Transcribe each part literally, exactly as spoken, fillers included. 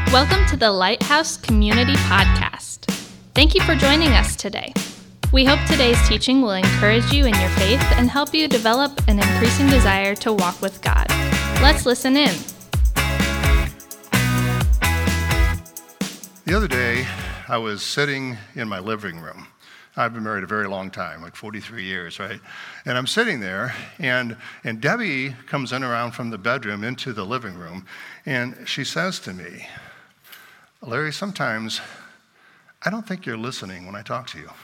Welcome to the Lighthouse Community Podcast. Thank you for joining us today. We hope today's teaching will encourage you in your faith and help you develop an increasing desire to walk with God. Let's listen in. The other day, I was sitting in my living room. I've been married a very long time, like forty-three years, right? And I'm sitting there, and, and Debbie comes in around from the bedroom into the living room, and she says to me, Larry, sometimes I don't think you're listening when I talk to you.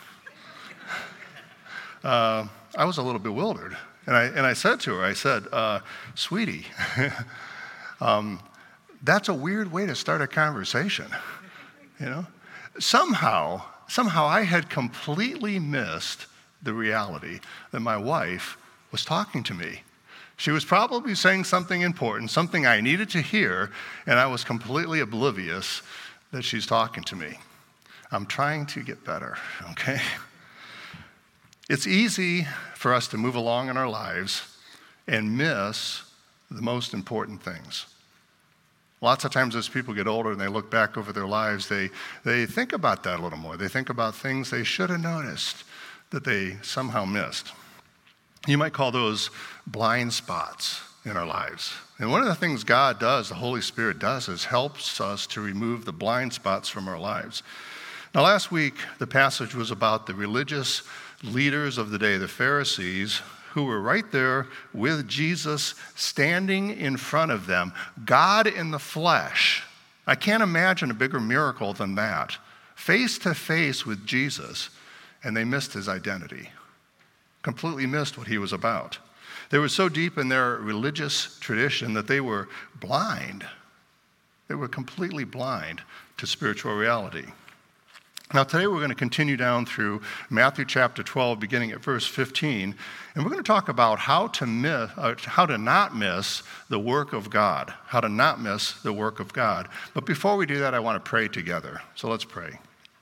uh, I was a little bewildered, and I, and I said to her, I said, uh, sweetie, um, that's a weird way to start a conversation, you know? Somehow, somehow I had completely missed the reality that my wife was talking to me. She was probably saying something important, something I needed to hear, and I was completely oblivious that she's talking to me. I'm trying to get better, okay? It's easy for us to move along in our lives and miss the most important things. Lots of times as people get older and they look back over their lives, they, they think about that a little more. They think about things they should have noticed that they somehow missed. You might call those blind spots in our lives. And one of the things God does, the Holy Spirit does, is helps us to remove the blind spots from our lives. Now, last week, the passage was about the religious leaders of the day, the Pharisees, who were right there with Jesus standing in front of them, God in the flesh. I can't imagine a bigger miracle than that. Face to face with Jesus, and they missed his identity. Completely missed what he was about. They were so deep in their religious tradition that they were blind. They were completely blind to spiritual reality. Now today we're going to continue down through Matthew chapter twelve, beginning at verse fifteen, and we're going to talk about how to miss, uh, how to not miss the work of God, how to not miss the work of God. But before we do that, I want to pray together. So let's pray.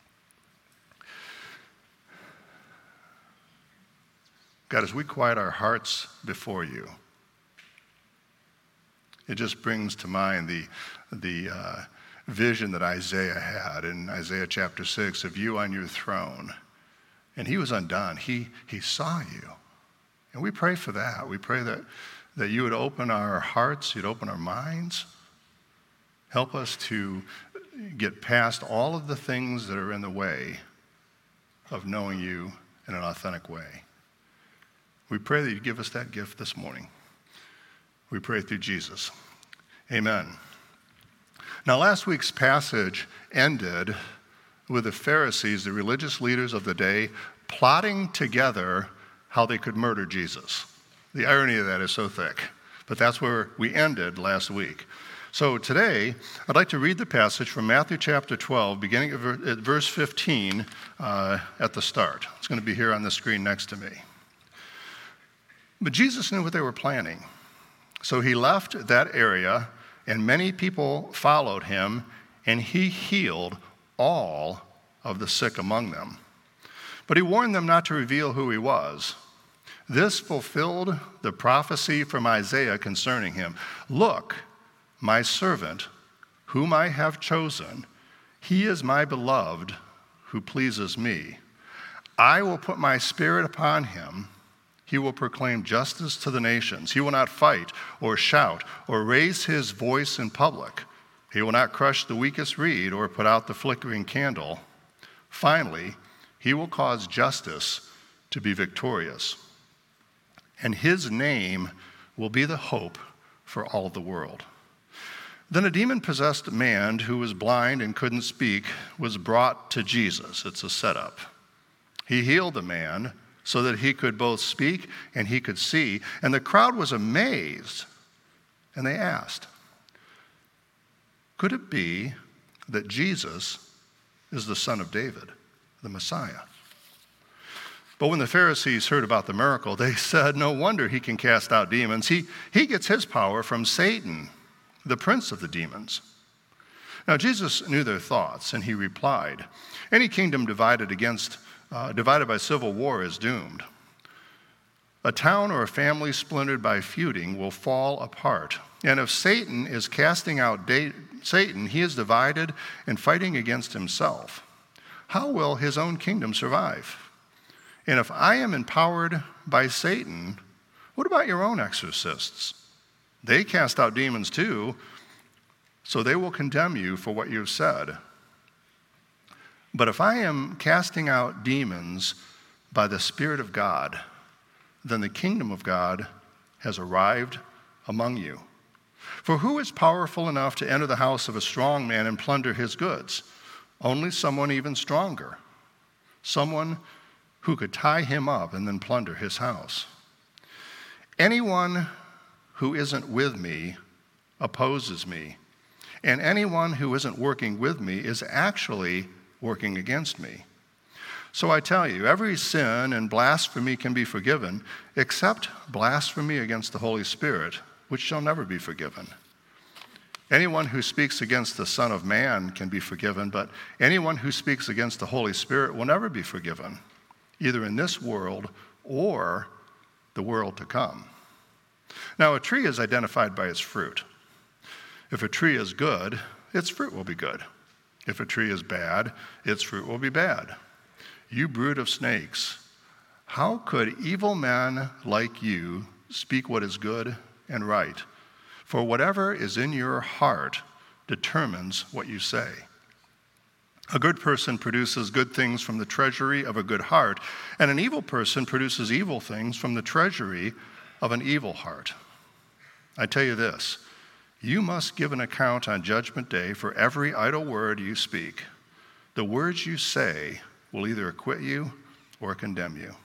God, as we quiet our hearts before you, it just brings to mind the, the uh, vision that Isaiah had in Isaiah chapter six of you on your throne. And he was undone. He, he saw you. And we pray for that. We pray that, that you would open our hearts, you'd open our minds, help us to get past all of the things that are in the way of knowing you in an authentic way. We pray that you give us that gift this morning. We pray through Jesus. Amen. Now, last week's passage ended with the Pharisees, the religious leaders of the day, plotting together how they could murder Jesus. The irony of that is so thick, but that's where we ended last week. So today, I'd like to read the passage from Matthew chapter twelve, beginning at verse fifteen uh, at the start. It's going to be here on the screen next to me. But Jesus knew what they were planning. So he left that area, and many people followed him, and he healed all of the sick among them. But he warned them not to reveal who he was. This fulfilled the prophecy from Isaiah concerning him. Look, my servant, whom I have chosen, he is my beloved, who pleases me. I will put my spirit upon him. He will proclaim justice to the nations. He will not fight or shout or raise his voice in public. He will not crush the weakest reed or put out the flickering candle. Finally, he will cause justice to be victorious. And his name will be the hope for all the world. Then a demon-possessed man who was blind and couldn't speak was brought to Jesus. It's a setup. He healed the man so that he could both speak and he could see. And the crowd was amazed, and they asked, could it be that Jesus is the son of David, the Messiah? But when the Pharisees heard about the miracle, they said, no wonder he can cast out demons. He, he gets his power from Satan, the prince of the demons. Now Jesus knew their thoughts, and he replied, any kingdom divided against Uh, divided by civil war is doomed. A town or a family splintered by feuding will fall apart, And if Satan is casting out da- Satan, he is divided and fighting against himself. How will his own kingdom survive? And if I am empowered by Satan, what about your own exorcists? They cast out demons too, so they will condemn you for what you've said. But if I am casting out demons by the Spirit of God, then the kingdom of God has arrived among you. For who is powerful enough to enter the house of a strong man and plunder his goods? Only someone even stronger, someone who could tie him up and then plunder his house. Anyone who isn't with me opposes me, and anyone who isn't working with me is actually working against me. So I tell you, every sin and blasphemy can be forgiven, except blasphemy against the Holy Spirit, which shall never be forgiven. Anyone who speaks against the Son of Man can be forgiven, but anyone who speaks against the Holy Spirit will never be forgiven, either in this world or the world to come. Now, a tree is identified by its fruit. If a tree is good, its fruit will be good. If a tree is bad, its fruit will be bad. You brood of snakes, how could evil men like you speak what is good and right? For whatever is in your heart determines what you say. A good person produces good things from the treasury of a good heart, and an evil person produces evil things from the treasury of an evil heart. I tell you this, you must give an account on Judgment Day for every idle word you speak. The words you say will either acquit you or condemn you.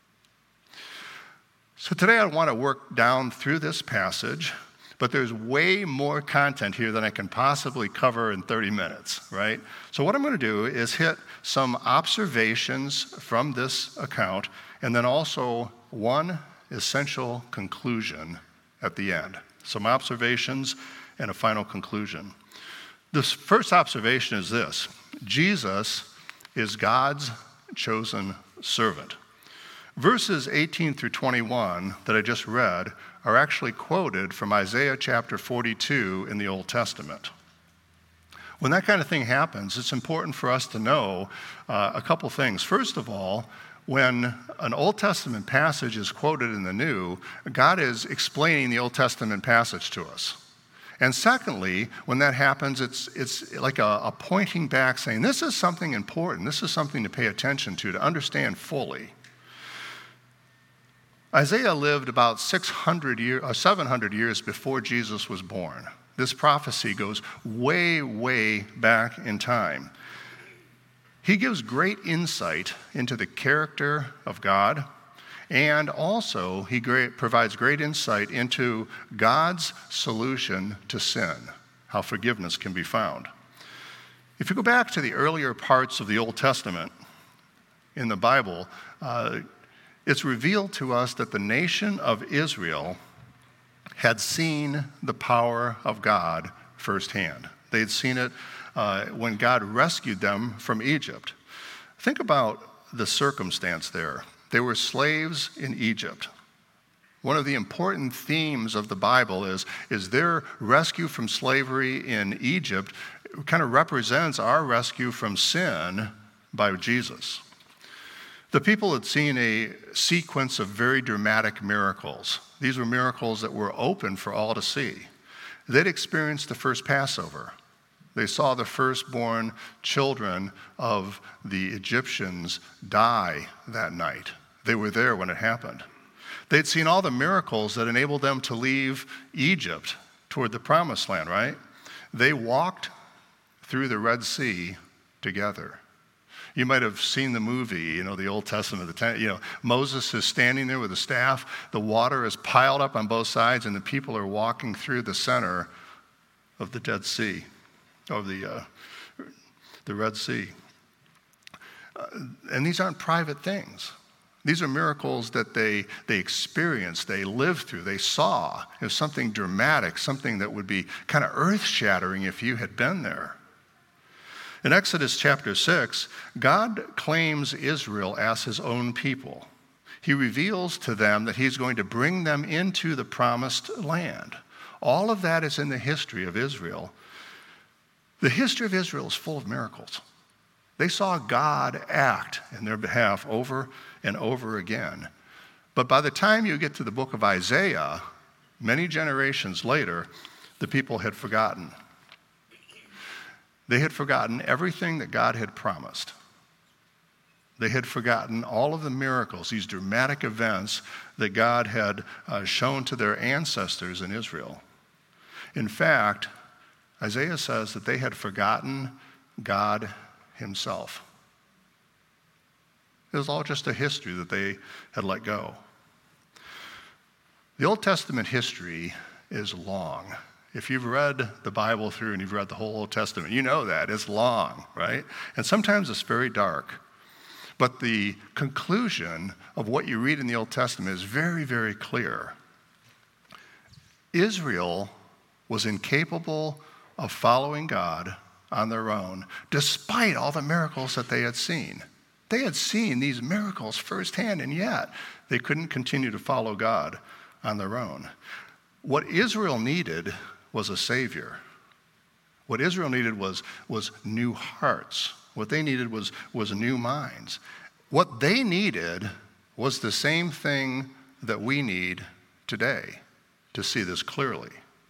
So today I want to work down through this passage, but there's way more content here than I can possibly cover in thirty minutes, right? So what I'm going to do is hit some observations from this account, and then also one essential conclusion at the end. Some observations and a final conclusion. The first observation is this: Jesus is God's chosen servant. Verses eighteen through twenty-one that I just read are actually quoted from Isaiah chapter forty-two in the Old Testament. When that kind of thing happens, it's important for us to know uh, a couple things. First of all, when an Old Testament passage is quoted in the New, God is explaining the Old Testament passage to us. And secondly, when that happens, it's, it's like a, a pointing back saying, this is something important. This is something to pay attention to, to understand fully. Isaiah lived about six hundred years, or seven hundred years before Jesus was born. This prophecy goes way, way back in time. He gives great insight into the character of God, and also he great, provides great insight into God's solution to sin, how forgiveness can be found. If you go back to the earlier parts of the Old Testament in the Bible, uh, it's revealed to us that the nation of Israel had seen the power of God firsthand. They had seen it uh, when God rescued them from Egypt. Think about the circumstance there. They were slaves in Egypt. One of the important themes of the Bible is, is their rescue from slavery in Egypt kind of represents our rescue from sin by Jesus. The people had seen a sequence of very dramatic miracles. These were miracles that were open for all to see. They'd experienced the first Passover. They saw the firstborn children of the Egyptians die that night. They were there when it happened. They'd seen all the miracles that enabled them to leave Egypt toward the Promised Land, right? They walked through the Red Sea together. You might have seen the movie, you know, the Old Testament. The ten, you know, Moses is standing there with a staff. The water is piled up on both sides, and the people are walking through the center of the Dead Sea, of the uh, the Red Sea. Uh, and these aren't private things. These are miracles that they they experienced, they lived through, they saw. It was something dramatic, something that would be kind of earth-shattering if you had been there. In Exodus chapter six, God claims Israel as his own people. He reveals to them that he's going to bring them into the promised land. All of that is in the history of Israel. The history of Israel is full of miracles. They saw God act in their behalf over and over again. But by the time you get to the book of Isaiah, many generations later, the people had forgotten. They had forgotten everything that God had promised. They had forgotten all of the miracles, these dramatic events that God had uh, shown to their ancestors in Israel. In fact, Isaiah says that they had forgotten God himself. It was all just a history that they had let go. The Old Testament history is long. If you've read the Bible through and you've read the whole Old Testament, you know that. It's long, right? And sometimes it's very dark. But the conclusion of what you read in the Old Testament is very, very clear. Israel was incapable of following God on their own, despite all the miracles that they had seen. They had seen these miracles firsthand, and yet they couldn't continue to follow God on their own. What Israel needed was a Savior. What Israel needed was, was new hearts. What they needed was, was new minds. What they needed was the same thing that we need today to see this clearly.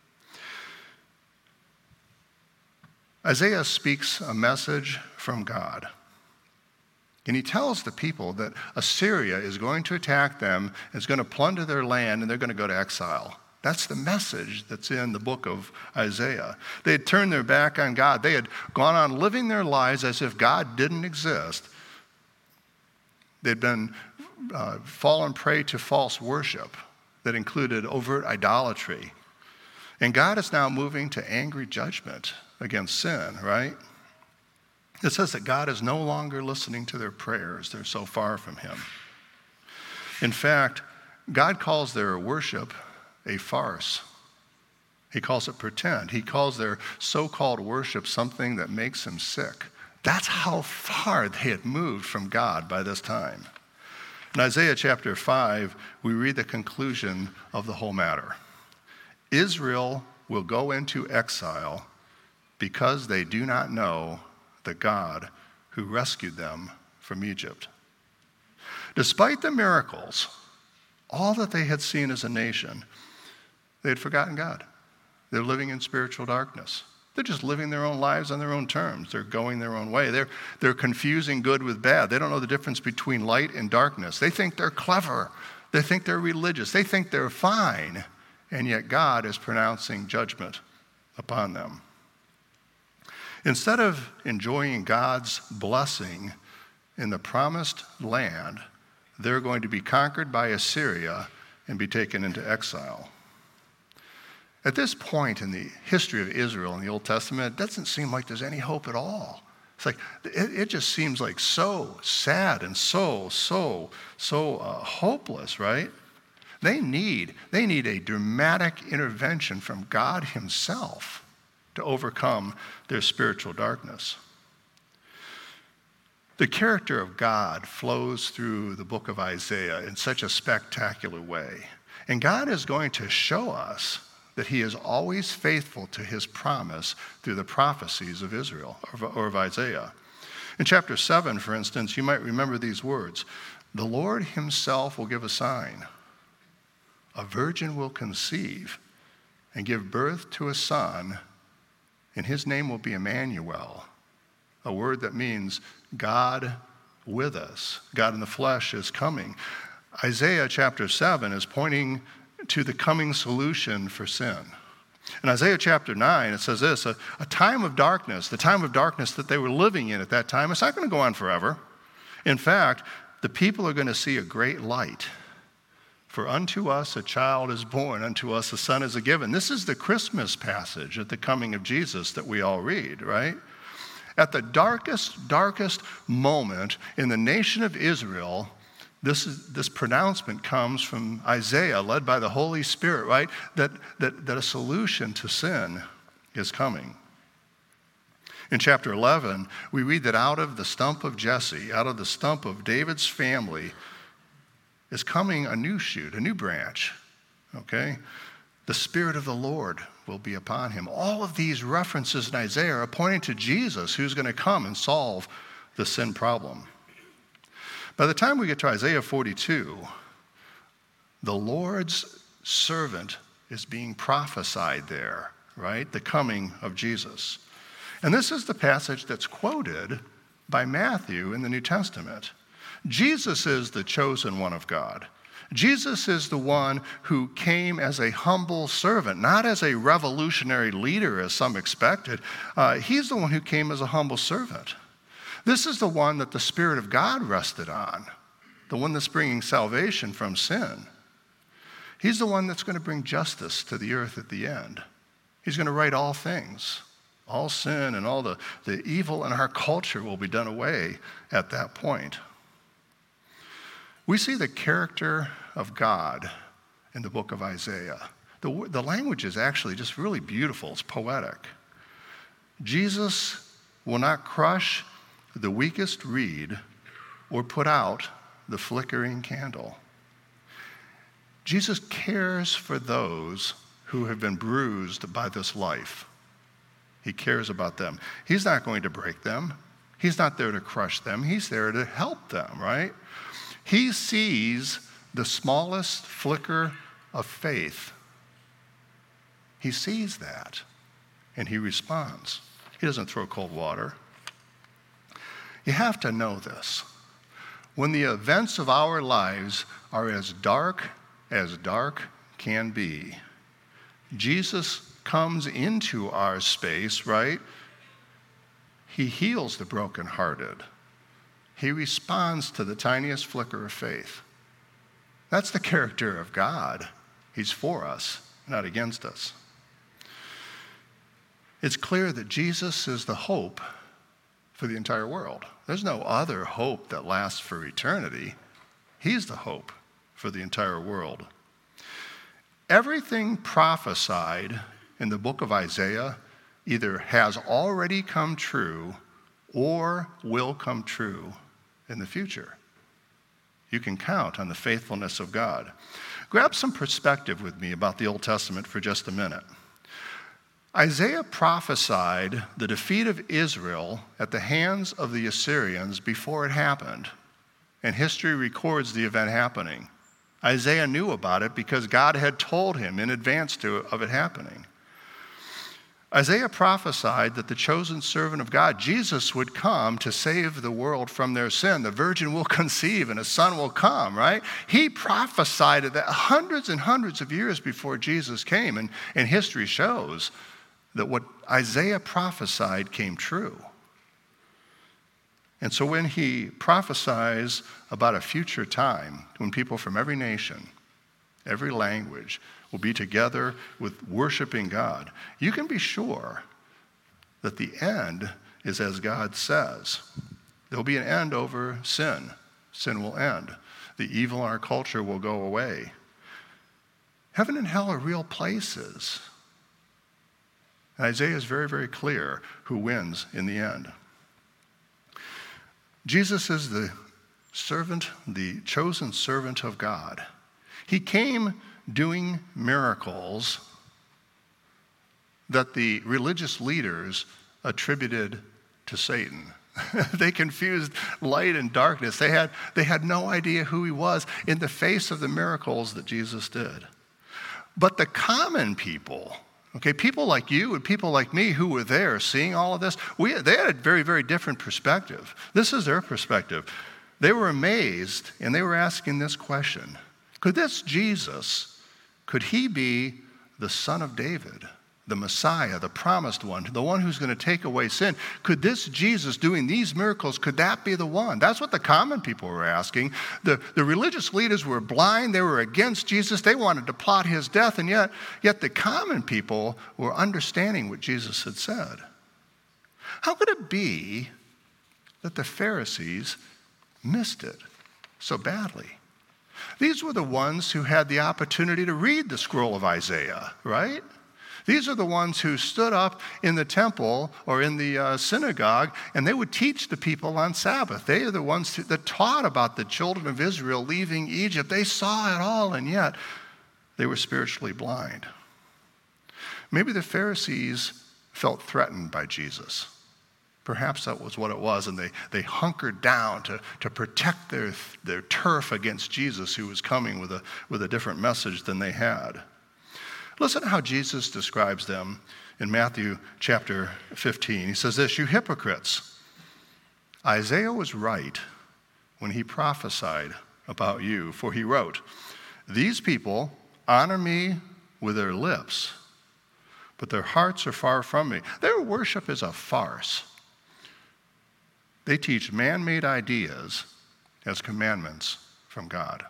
Isaiah speaks a message from God. And he tells the people that Assyria is going to attack them, is going to plunder their land, and they're going to go to exile. That's the message that's in the book of Isaiah. They had turned their back on God. They had gone on living their lives as if God didn't exist. They'd been uh, fallen prey to false worship that included overt idolatry. And God is now moving to angry judgment against sin, right? It says that God is no longer listening to their prayers. They're so far from him. In fact, God calls their worship a farce. He calls it pretend. He calls their so-called worship something that makes him sick. That's how far they had moved from God by this time. In Isaiah chapter five, we read the conclusion of the whole matter. Israel will go into exile because they do not know the God who rescued them from Egypt. Despite the miracles, all that they had seen as a nation, they had forgotten God. They're living in spiritual darkness. They're just living their own lives on their own terms. They're going their own way. They're, they're confusing good with bad. They don't know the difference between light and darkness. They think they're clever. They think they're religious. They think they're fine. And yet God is pronouncing judgment upon them. Instead of enjoying God's blessing in the promised land, they're going to be conquered by Assyria and be taken into exile. At this point in the history of Israel in the Old Testament, it doesn't seem like there's any hope at all. It's like, it, it just seems like so sad and so, so, so uh, hopeless, right? They need, they need a dramatic intervention from God himself to overcome their spiritual darkness. The character of God flows through the book of Isaiah in such a spectacular way. And God is going to show us that he is always faithful to his promise through the prophecies of Israel, or of Isaiah. In chapter seven, for instance, you might remember these words. The Lord himself will give a sign. A virgin will conceive and give birth to a son, and his name will be Emmanuel, a word that means God with us. God in the flesh is coming. Isaiah chapter seven is pointing to the coming solution for sin. In Isaiah chapter nine, it says this, a, a time of darkness, the time of darkness that they were living in at that time, it's not going to go on forever. In fact, the people are going to see a great light. For unto us a child is born, unto us a son is given. This is the Christmas passage at the coming of Jesus that we all read, right? At the darkest, darkest moment in the nation of Israel, This, is, this pronouncement comes from Isaiah, led by the Holy Spirit, right? That, that, that a solution to sin is coming. In chapter eleven, we read that out of the stump of Jesse, out of the stump of David's family, is coming a new shoot, a new branch, okay? The Spirit of the Lord will be upon him. All of these references in Isaiah are pointing to Jesus, who's going to come and solve the sin problem. By the time we get to Isaiah forty-two, the Lord's servant is being prophesied there, right? The coming of Jesus. And this is the passage that's quoted by Matthew in the New Testament. Jesus is the chosen one of God. Jesus is the one who came as a humble servant, not as a revolutionary leader as some expected. Uh, he's the one who came as a humble servant. This is the one that the Spirit of God rested on, the one that's bringing salvation from sin. He's the one that's going to bring justice to the earth at the end. He's going to right all things. All sin and all the, the evil in our culture will be done away at that point. We see the character of God in the book of Isaiah. The, the language is actually just really beautiful. It's poetic. Jesus will not crush the weakest reed or put out the flickering candle. Jesus cares for those who have been bruised by this life. He cares about them. He's not going to break them. He's not there to crush them. He's there to help them, right? He sees the smallest flicker of faith. He sees that, and he responds. He doesn't throw cold water. You have to know this. When the events of our lives are as dark as dark can be, Jesus comes into our space, right? He heals the brokenhearted. He responds to the tiniest flicker of faith. That's the character of God. He's for us, not against us. It's clear that Jesus is the hope for the entire world. There's no other hope that lasts for eternity. He's the hope for the entire world. Everything prophesied in the book of Isaiah either has already come true or will come true in the future. You can count on the faithfulness of God. Grab some perspective with me about the Old Testament for just a minute. Isaiah prophesied the defeat of Israel at the hands of the Assyrians before it happened, and history records the event happening. Isaiah knew about it because God had told him in advance to, of it happening. Isaiah prophesied that the chosen servant of God, Jesus, would come to save the world from their sin. The virgin will conceive and a son will come, right? He prophesied that hundreds and hundreds of years before Jesus came, and, and history shows that what Isaiah prophesied came true. And so when he prophesies about a future time when people from every nation, every language will be together with worshiping God, you can be sure that the end is as God says. There'll be an end over sin. Sin will end. The evil in our culture will go away. Heaven and hell are real places. And Isaiah is very, very clear who wins in the end. Jesus is the servant, the chosen servant of God. He came doing miracles that the religious leaders attributed to Satan. They confused light and darkness. They had, they had no idea who he was in the face of the miracles that Jesus did. But the common people, okay, people like you and people like me who were there seeing all of this, we, they had a very, very different perspective. This is their perspective. They were amazed and they were asking this question: could this Jesus, could he be the Son of David, the Messiah, the promised one, the one who's going to take away sin? Could this Jesus doing these miracles, could that be the one? That's what the common people were asking. The, the religious leaders were blind. They were against Jesus. They wanted to plot his death, and yet, yet the common people were understanding what Jesus had said. How could it be that the Pharisees missed it so badly? These were the ones who had the opportunity to read the scroll of Isaiah, right? These are the ones who stood up in the temple or in the uh, synagogue, and they would teach the people on Sabbath. They are the ones who, that taught about the children of Israel leaving Egypt. They saw it all, and yet they were spiritually blind. Maybe the Pharisees felt threatened by Jesus. Perhaps that was what it was, and they, they hunkered down to, to protect their, their turf against Jesus, who was coming with a, with a different message than they had. Listen to how Jesus describes them in Matthew chapter fifteen. He says this, "You hypocrites, Isaiah was right when he prophesied about you, for he wrote, 'These people honor me with their lips, but their hearts are far from me. Their worship is a farce. They teach man-made ideas as commandments from God.'"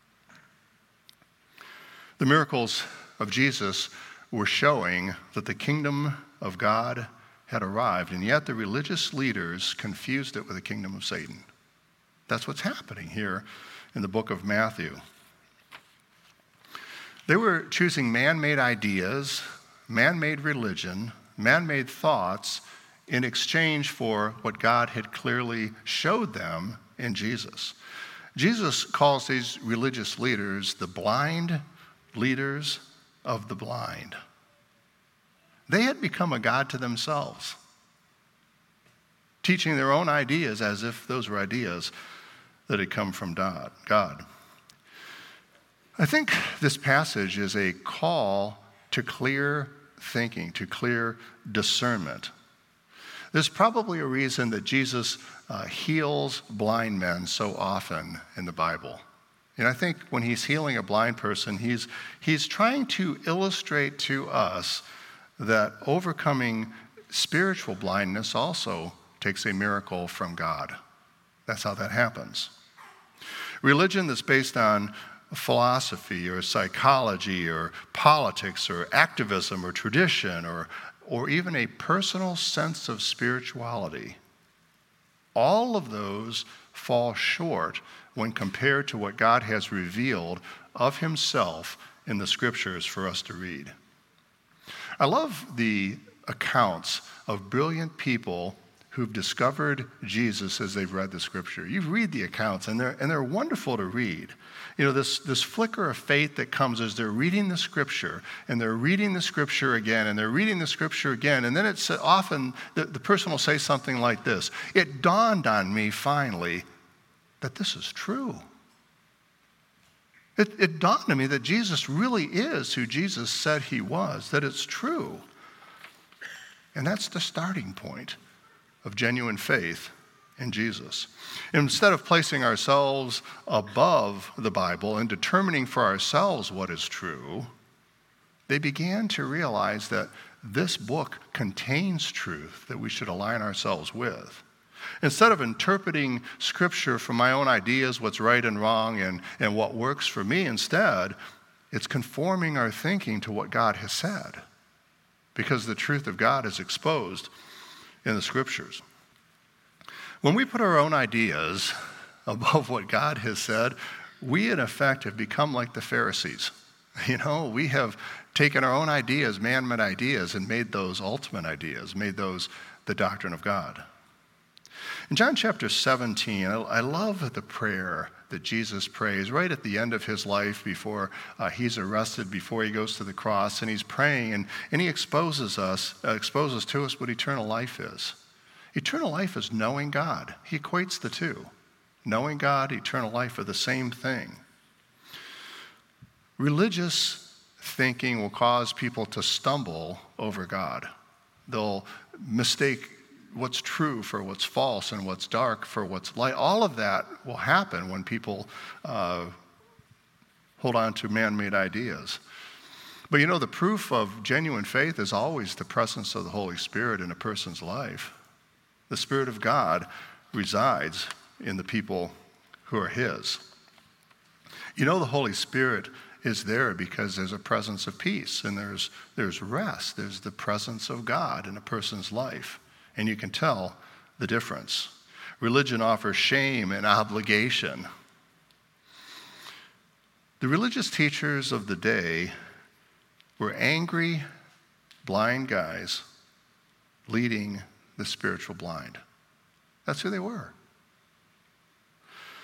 The miracles of Jesus were showing that the kingdom of God had arrived, and yet the religious leaders confused it with the kingdom of Satan. That's what's happening here in the book of Matthew. They were choosing man-made ideas, man-made religion, man-made thoughts in exchange for what God had clearly showed them in Jesus. Jesus calls these religious leaders the blind leaders of the blind. They had become a god to themselves, teaching their own ideas as if those were ideas that had come from God. I think this passage is a call to clear thinking, to clear discernment. There's probably a reason that Jesus uh, heals blind men so often in the Bible. And I think when he's healing a blind person, he's, he's trying to illustrate to us that overcoming spiritual blindness also takes a miracle from God. That's how that happens. Religion that's based on philosophy or psychology or politics or activism or tradition or, or even a personal sense of spirituality, all of those fall short when compared to what God has revealed of himself in the scriptures for us to read. I love the accounts of brilliant people who've discovered Jesus as they've read the scripture. You read the accounts, and they're, and they're wonderful to read. You know, this, this flicker of faith that comes as they're reading the scripture, and they're reading the scripture again, and they're reading the scripture again, and then it's often, the, the person will say something like this, "It dawned on me finally that this is true. It, it dawned on me that Jesus really is who Jesus said he was, that it's true." And that's the starting point of genuine faith in Jesus. Instead of placing ourselves above the Bible and determining for ourselves what is true, they began to realize that this book contains truth that we should align ourselves with. Instead of interpreting Scripture from my own ideas, what's right and wrong, and, and what works for me, instead, it's conforming our thinking to what God has said, because the truth of God is exposed in the Scriptures. When we put our own ideas above what God has said, we in effect have become like the Pharisees. You know, we have taken our own ideas, man-made ideas, and made those ultimate ideas, made those the doctrine of God. In John chapter seventeen, I love the prayer that Jesus prays right at the end of his life before uh, he's arrested, before he goes to the cross, and he's praying, and, and he exposes us, uh, exposes to us what eternal life is. Eternal life is knowing God. He equates the two. Knowing God, eternal life are the same thing. Religious thinking will cause people to stumble over God. They'll mistake what's true for what's false and what's dark for what's light. All of that will happen when people uh, hold on to man-made ideas. But you know, the proof of genuine faith is always the presence of the Holy Spirit in a person's life. The Spirit of God resides in the people who are his. You know, the Holy Spirit is there because there's a presence of peace, and there's, there's rest. There's the presence of God in a person's life. And you can tell the difference. Religion offers shame and obligation. The religious teachers of the day were angry, blind guys leading the spiritual blind. That's who they were.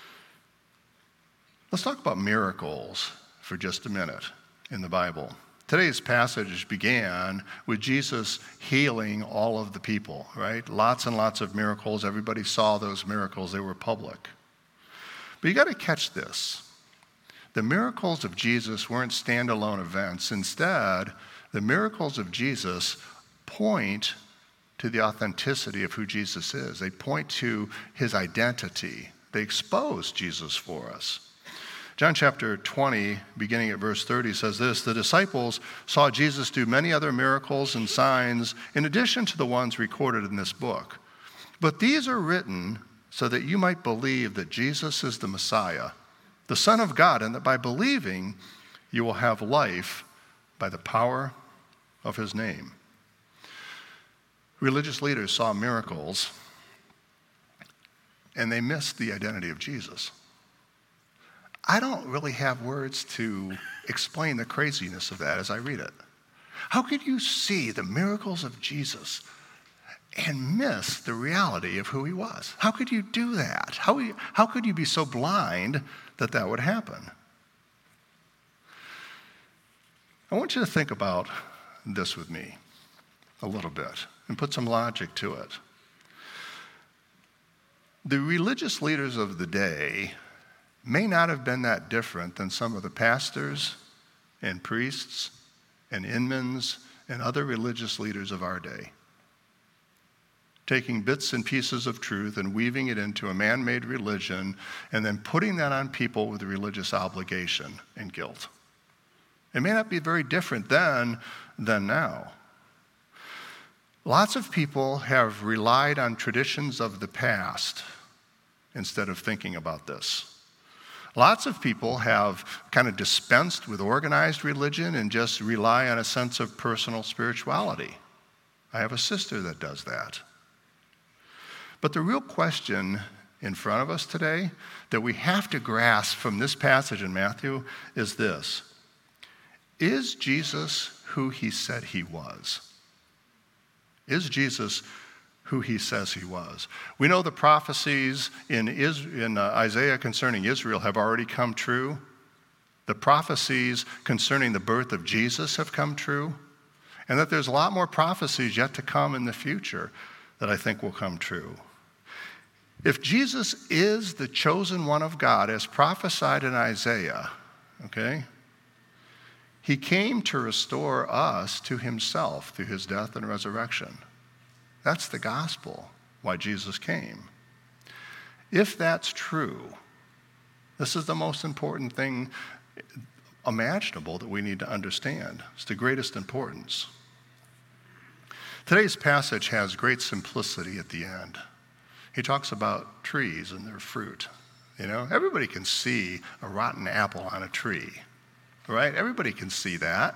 Let's talk about miracles for just a minute in the Bible. Today's passage began with Jesus healing all of the people, right? Lots and lots of miracles. Everybody saw those miracles. They were public. But you got to catch this. The miracles of Jesus weren't standalone events. Instead, the miracles of Jesus point to the authenticity of who Jesus is. They point to his identity. They expose Jesus for us. John chapter twenty, beginning at verse thirty, says this: the disciples saw Jesus do many other miracles and signs in addition to the ones recorded in this book. But these are written so that you might believe that Jesus is the Messiah, the Son of God, and that by believing you will have life by the power of his name. Religious leaders saw miracles and they missed the identity of Jesus. I don't really have words to explain the craziness of that as I read it. How could you see the miracles of Jesus and miss the reality of who he was? How could you do that? How, how could you be so blind that that would happen? I want you to think about this with me a little bit and put some logic to it. The religious leaders of the day may not have been that different than some of the pastors and priests and inmans and other religious leaders of our day, taking bits and pieces of truth and weaving it into a man-made religion and then putting that on people with religious obligation and guilt. It may not be very different then than now. Lots of people have relied on traditions of the past instead of thinking about this. Lots of people have kind of dispensed with organized religion and just rely on a sense of personal spirituality. I have a sister that does that. But the real question in front of us today that we have to grasp from this passage in Matthew is this: is Jesus who he said he was? Is Jesus who he says he was? We know the prophecies in, Is- in uh, Isaiah concerning Israel have already come true. The prophecies concerning the birth of Jesus have come true. And that there's a lot more prophecies yet to come in the future that I think will come true. If Jesus is the chosen one of God as prophesied in Isaiah, okay, he came to restore us to himself through his death and resurrection. That's the gospel, why Jesus came. If that's true, this is the most important thing imaginable that we need to understand. It's the greatest importance. Today's passage has great simplicity at the end. He talks about trees and their fruit. You know, everybody can see a rotten apple on a tree, right? Everybody can see that.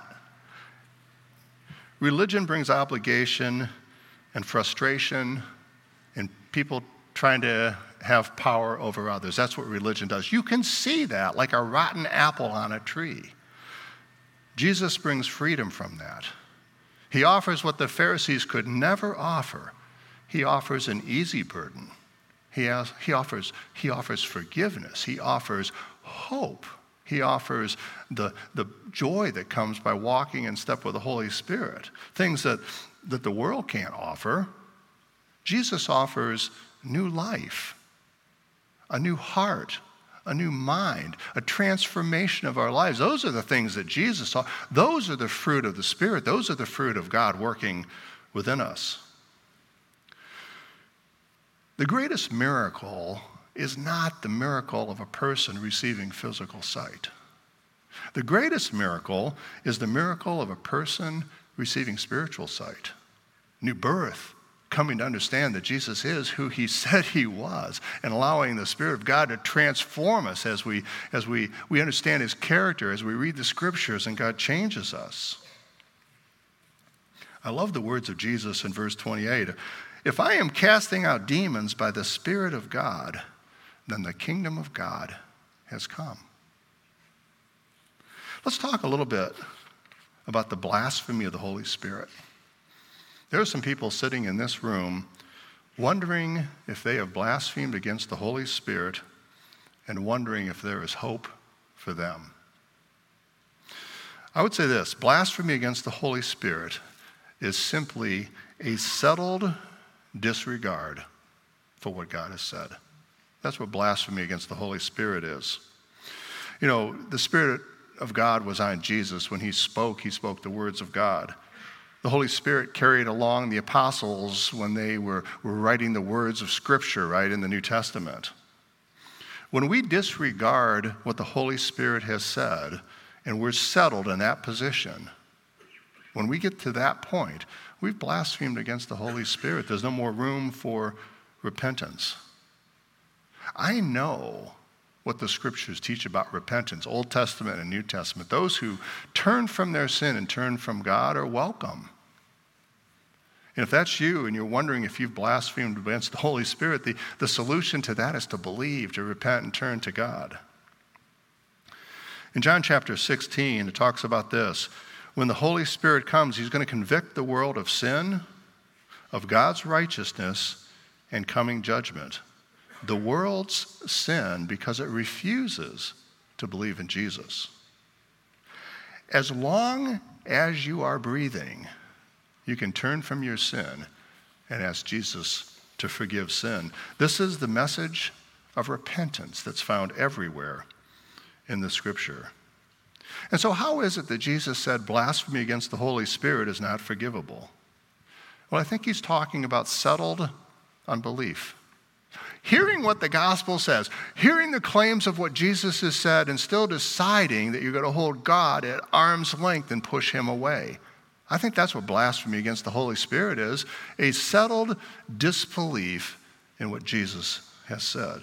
Religion brings obligation and frustration and people trying to have power over others. That's what religion does. You can see that like a rotten apple on a tree. Jesus brings freedom from that. He offers what the Pharisees could never offer. He offers an easy burden. He, has, he, offers, he offers forgiveness. He offers hope. He offers the, the joy that comes by walking in step with the Holy Spirit. Things that, that the world can't offer. Jesus offers new life, a new heart, a new mind, a transformation of our lives. Those are the things that Jesus saw. Those are the fruit of the Spirit. Those are the fruit of God working within us. The greatest miracle is not the miracle of a person receiving physical sight. The greatest miracle is the miracle of a person receiving spiritual sight, new birth, coming to understand that Jesus is who he said he was, and allowing the Spirit of God to transform us as we, as we, we understand his character, as we read the scriptures and God changes us. I love the words of Jesus in verse twenty-eight. If I am casting out demons by the Spirit of God, then the kingdom of God has come. Let's talk a little bit about the blasphemy of the Holy Spirit. There are some people sitting in this room wondering if they have blasphemed against the Holy Spirit and wondering if there is hope for them. I would say this: blasphemy against the Holy Spirit is simply a settled disregard for what God has said. That's what blasphemy against the Holy Spirit is. You know, the Spirit of God was on Jesus. When he spoke, he spoke the words of God. The Holy Spirit carried along the apostles when they were, were writing the words of Scripture, right, in the New Testament. When we disregard what the Holy Spirit has said, and we're settled in that position, when we get to that point, we've blasphemed against the Holy Spirit. There's no more room for repentance. I know what the Scriptures teach about repentance, Old Testament and New Testament. Those who turn from their sin and turn from God are welcome. And if that's you and you're wondering if you've blasphemed against the Holy Spirit, the, the solution to that is to believe, to repent and turn to God. In John chapter sixteen, it talks about this. When the Holy Spirit comes, he's going to convict the world of sin, of God's righteousness, and coming judgment. The world's sin because it refuses to believe in Jesus. As long as you are breathing, you can turn from your sin and ask Jesus to forgive sin. This is the message of repentance that's found everywhere in the Scripture. And so how is it that Jesus said blasphemy against the Holy Spirit is not forgivable? Well, I think he's talking about settled unbelief. Hearing what the gospel says, hearing the claims of what Jesus has said, and still deciding that you're going to hold God at arm's length and push him away. I think that's what blasphemy against the Holy Spirit is, a settled disbelief in what Jesus has said.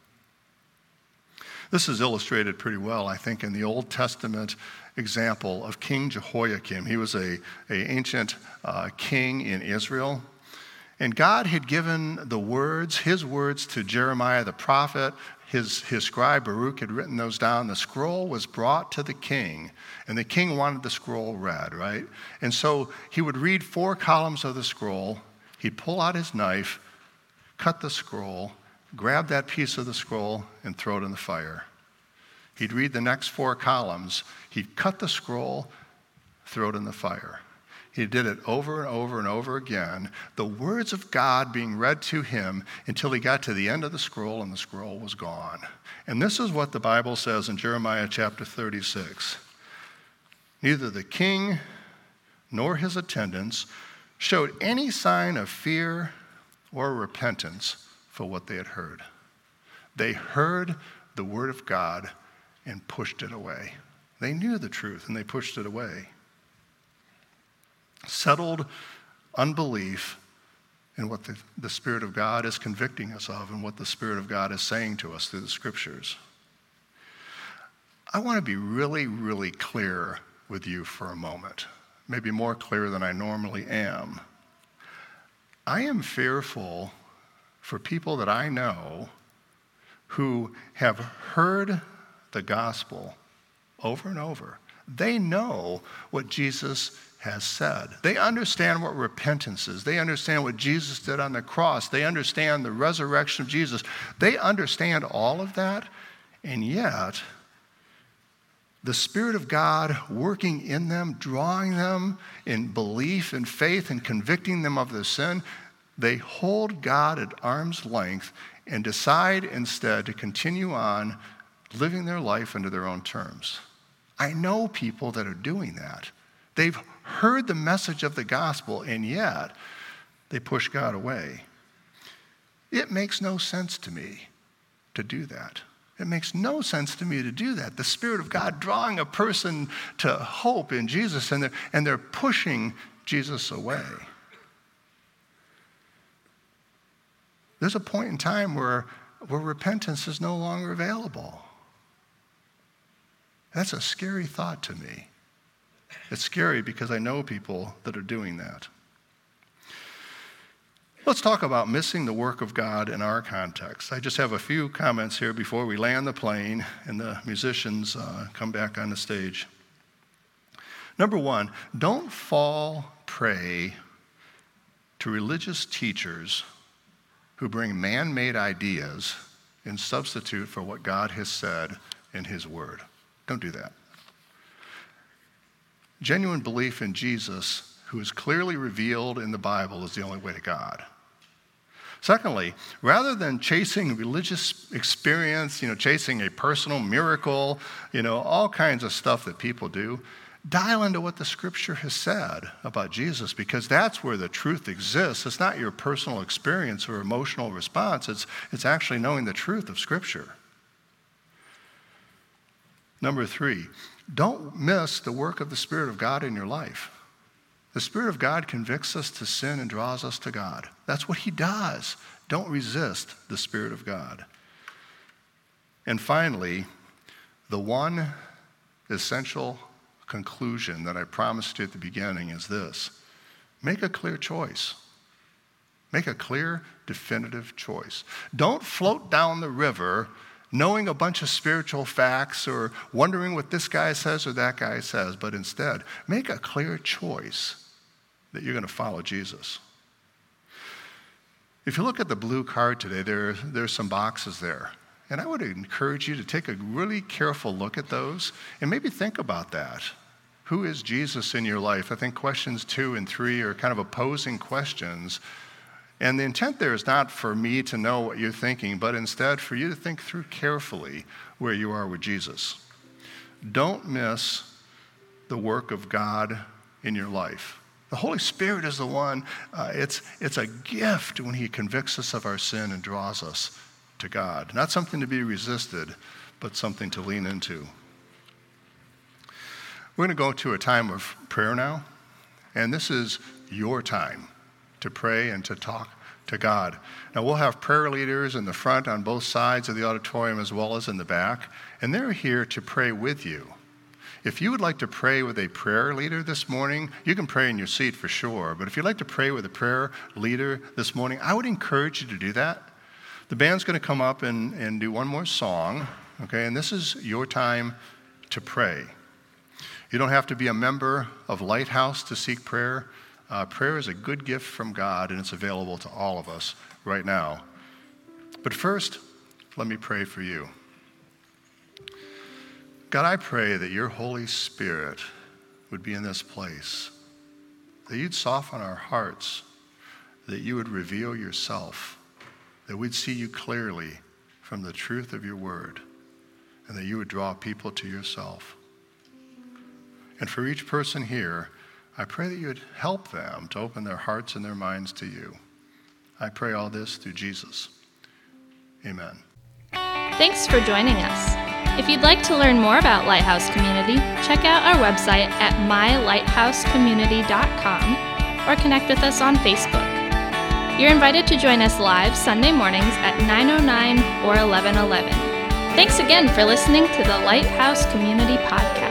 This is illustrated pretty well, I think, in the Old Testament example of King Jehoiakim. He was a, a ancient uh, king in Israel. And God had given the words, his words to Jeremiah the prophet. His, his scribe Baruch had written those down. The scroll was brought to the king, and the king wanted the scroll read, right? And so he would read four columns of the scroll. He'd pull out his knife, cut the scroll, grab that piece of the scroll, and throw it in the fire. He'd read the next four columns. He'd cut the scroll, throw it in the fire. He did it over and over and over again, the words of God being read to him until he got to the end of the scroll and the scroll was gone. And this is what the Bible says in Jeremiah chapter thirty-six. Neither the king nor his attendants showed any sign of fear or repentance for what they had heard. They heard the word of God and pushed it away. They knew the truth and they pushed it away. Settled unbelief in what the, the Spirit of God is convicting us of and what the Spirit of God is saying to us through the Scriptures. I want to be really, really clear with you for a moment, maybe more clear than I normally am. I am fearful for people that I know who have heard the gospel over and over. They know what Jesus has said. They understand what repentance is. They understand what Jesus did on the cross. They understand the resurrection of Jesus. They understand all of that, and yet the Spirit of God working in them, drawing them in belief and faith and convicting them of their sin, they hold God at arm's length and decide instead to continue on living their life under their own terms. I know people that are doing that. They've heard the message of the gospel, and yet they push God away. It makes no sense to me to do that. It makes no sense to me to do that. The Spirit of God drawing a person to hope in Jesus, and they're, and they're pushing Jesus away. There's a point in time where, where repentance is no longer available. That's a scary thought to me. It's scary because I know people that are doing that. Let's talk about missing the work of God in our context. I just have a few comments here before we land the plane and the musicians uh, come back on the stage. Number one, don't fall prey to religious teachers who bring man-made ideas and substitute for what God has said in his word. Don't do that. Genuine belief in Jesus, who is clearly revealed in the Bible, is the only way to God. Secondly, rather than chasing religious experience, you know, chasing a personal miracle, you know, all kinds of stuff that people do, dial into what the Scripture has said about Jesus, because that's where the truth exists. It's not your personal experience or emotional response. It's, it's actually knowing the truth of Scripture. Number three, don't miss the work of the Spirit of God in your life. The Spirit of God convicts us to sin and draws us to God. That's what he does. Don't resist the Spirit of God. And finally, the one essential conclusion that I promised you at the beginning is this: make a clear choice. Make a clear, definitive choice. Don't float down the river knowing a bunch of spiritual facts or wondering what this guy says or that guy says, but instead, make a clear choice that you're going to follow Jesus. If you look at the blue card today, there, there's some boxes there. And I would encourage you to take a really careful look at those and maybe think about that. Who is Jesus in your life? I think questions two and three are kind of opposing questions. And the intent there is not for me to know what you're thinking, but instead for you to think through carefully where you are with Jesus. Don't miss the work of God in your life. The Holy Spirit is the one, uh, it's, it's a gift when he convicts us of our sin and draws us to God. Not something to be resisted, but something to lean into. We're going to go to a time of prayer now, and this is your time to pray and to talk to God. Now, we'll have prayer leaders in the front on both sides of the auditorium as well as in the back, and they're here to pray with you. If you would like to pray with a prayer leader this morning, you can pray in your seat for sure, but if you'd like to pray with a prayer leader this morning, I would encourage you to do that. The band's going to come up and, and do one more song, okay, and this is your time to pray. You don't have to be a member of Lighthouse to seek prayer. Uh, prayer is a good gift from God, and it's available to all of us right now. But first, let me pray for you. God, I pray that your Holy Spirit would be in this place, that you'd soften our hearts, that you would reveal yourself, that we'd see you clearly from the truth of your word, and that you would draw people to yourself. And for each person here, I pray that you would help them to open their hearts and their minds to you. I pray all this through Jesus. Amen. Thanks for joining us. If you'd like to learn more about Lighthouse Community, check out our website at my lighthouse community dot com or connect with us on Facebook. You're invited to join us live Sunday mornings at nine oh nine or eleven eleven. Thanks again for listening to the Lighthouse Community Podcast.